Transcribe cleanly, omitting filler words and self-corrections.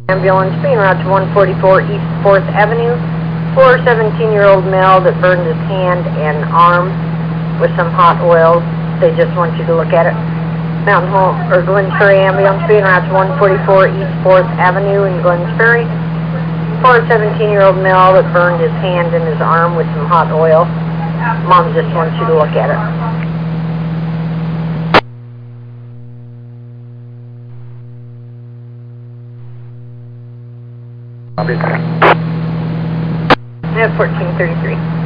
Ambulance being route to 144 East 4th Avenue for a 17-year-old male that burned his hand and arm with some hot oil. They just want you to look at it. Mountain Home or Glen Ferry Ambulance being route to 144 East 4th Avenue in Glen Ferry for a 17-year-old male that burned his hand and his arm with some hot oil. Mom just wants you to look at it. Copy. I have 1433.